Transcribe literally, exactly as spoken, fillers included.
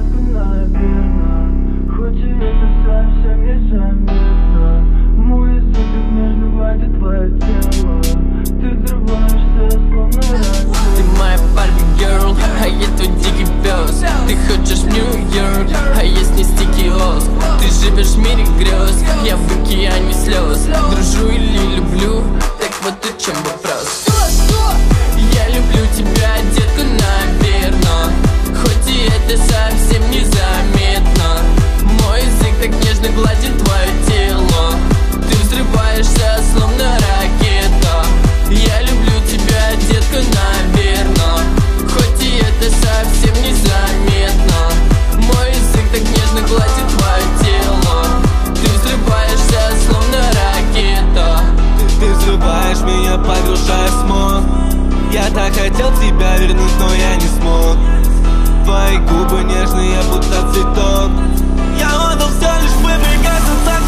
детка, наверно, хоть и это совсем незаметно. Мой язык как нежно гладит твое тело. Ты взрываешься, словно ракета. Ты моя Барби Girl, а я твой дикий пес. Ты хочешь в Нью-Йорк, а я снести киоск. Ты живешь в мире грез, я в океане слез. Дружу или люблю, так вот о чем вопрос. Я люблю тебя, детка, наверно, хоть и это совсем незаметно. Мой язык так нежно гладит твое тело. Ты взрываешься, словно ракета. Я люблю тебя, детка, наверно, хоть и это совсем незаметно. Мой язык так нежно гладит твое тело. Ты взрываешься, словно ракета. Ты, ты взрываешь меня, погружая в смог. Я так хотел тебя вернуть, но я не смог. Твои губы нежные, будто цветок. Я отдал все, лишь бы прикоснуться